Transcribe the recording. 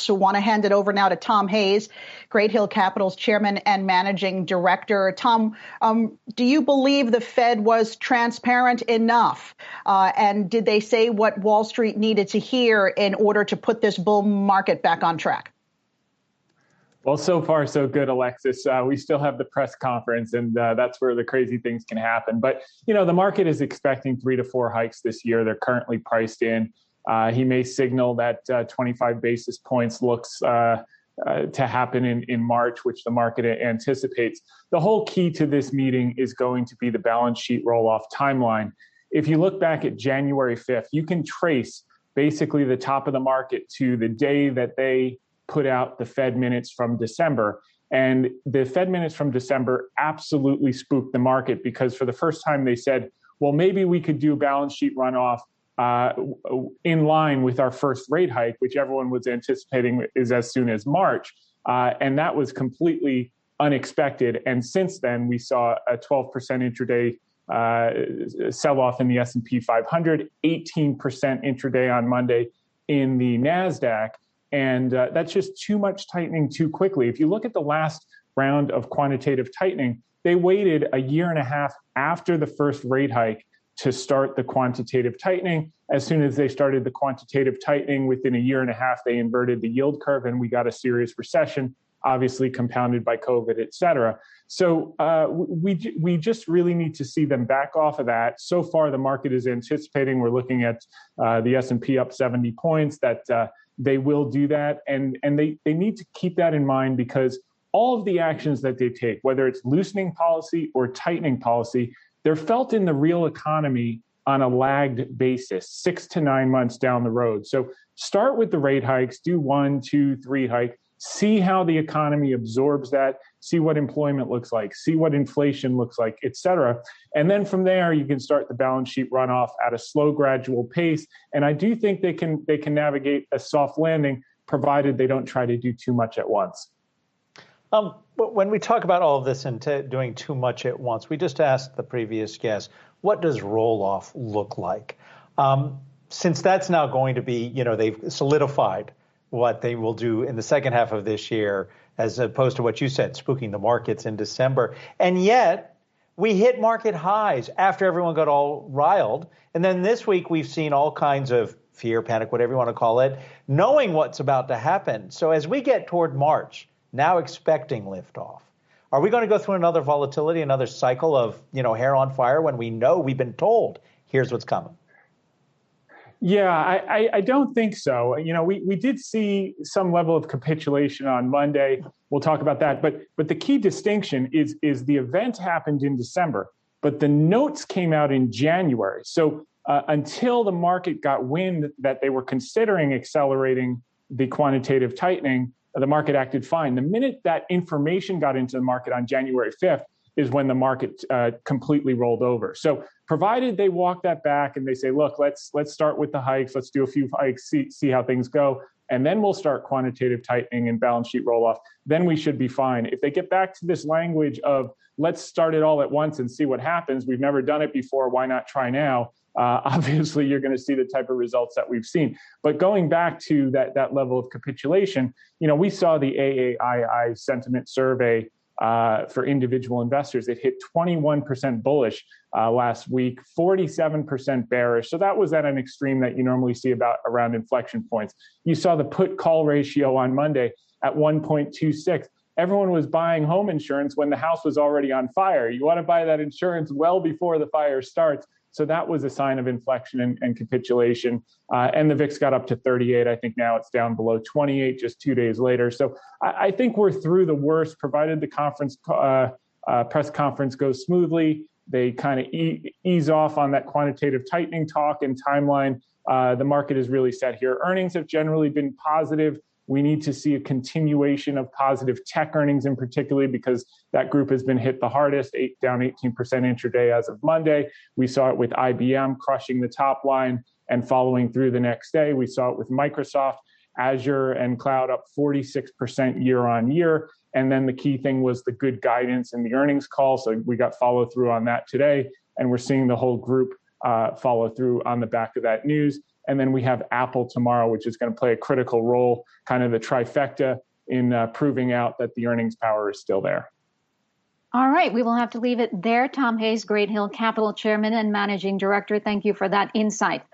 So want to hand it over now to Tom Hayes, Great Hill Capital's chairman and managing director. Tom, do you believe the Fed was transparent enough? And did they say what Wall Street needed to hear in order to put this bull market back on track? Well, so far, so good, Alexis. We still have the press conference, and that's where the crazy things can happen. But, the market is expecting 3 to 4 hikes this year. They're currently priced in. He may signal that 25 basis points looks to happen in March, which the market anticipates. The whole key to this meeting is going to be the balance sheet roll-off timeline. If you look back at January 5th, you can trace basically the top of the market to the day that they put out the Fed minutes from December. And the Fed minutes from December absolutely spooked the market because for the first time they said, well, maybe we could do balance sheet runoff in line with our first rate hike, which everyone was anticipating is as soon as March. And that was completely unexpected. And since then, we saw a 12% intraday sell-off in the S&P 500, 18% intraday on Monday in the NASDAQ. And that's just too much tightening too quickly. If you look at the last round of quantitative tightening, they waited a year and a half after the first rate hike to start the quantitative tightening. As soon as they started the quantitative tightening, within a year and a half, they inverted the yield curve and we got a serious recession, obviously compounded by COVID, et cetera. So we just really need to see them back off of that. So far, the market is anticipating, we're looking at the S&P up 70 points, that they will do that. And they need to keep that in mind because all of the actions that they take, whether it's loosening policy or tightening policy, they're felt in the real economy on a lagged basis, 6 to 9 months down the road. So start with the rate hikes, do 1, 2, 3 hike, see how the economy absorbs that, see what employment looks like, see what inflation looks like, et cetera. And then from there, you can start the balance sheet runoff at a slow, gradual pace. And I do think they can navigate a soft landing, provided they don't try to do too much at once. But when we talk about all of this and doing too much at once, we just asked the previous guest, what does roll-off look like? Since that's now going to be, they've solidified what they will do in the second half of this year, as opposed to what you said, spooking the markets in December. And yet, we hit market highs after everyone got all riled. And then this week, we've seen all kinds of fear, panic, whatever you want to call it, knowing what's about to happen. So as we get toward March, now expecting liftoff, are we going to go through another volatility, another cycle of, hair on fire when we know we've been told, here's what's coming? Yeah, I don't think so. We did see some level of capitulation on Monday. We'll talk about that. But the key distinction is the event happened in December, but the notes came out in January. So until the market got wind that they were considering accelerating the quantitative tightening, the market acted fine. The minute that information got into the market on January 5th is when the market completely rolled over. So provided they walk that back and they say, look, let's start with the hikes, let's do a few hikes, see how things go, and then we'll start quantitative tightening and balance sheet roll-off, then we should be fine. If they get back to this language of let's start it all at once and see what happens, we've never done it before, why not try now? Obviously, you're going to see the type of results that we've seen. But going back to that level of capitulation, we saw the AAII sentiment survey for individual investors. It hit 21% bullish last week, 47% bearish. So that was at an extreme that you normally see around inflection points. You saw the put-call ratio on Monday at 1.26. Everyone was buying home insurance when the house was already on fire. You want to buy that insurance well before the fire starts. So that was a sign of inflection and capitulation. And the VIX got up to 38. I think now it's down below 28 just 2 days later. So I think we're through the worst, provided the press conference goes smoothly. They kind of ease off on that quantitative tightening talk and timeline. The market is really set here. Earnings have generally been positive. We need to see a continuation of positive tech earnings in particular because that group has been hit the hardest, down 18% intraday as of Monday. We saw it with IBM crushing the top line and following through the next day. We saw it with Microsoft, Azure, and cloud up 46% year on year. And then the key thing was the good guidance in the earnings call. So we got follow through on that today. And we're seeing the whole group follow through on the back of that news. And then we have Apple tomorrow, which is going to play a critical role, kind of the trifecta in proving out that the earnings power is still there. All right, we will have to leave it there. Tom Hayes, Great Hill Capital Chairman and Managing Director, thank you for that insight.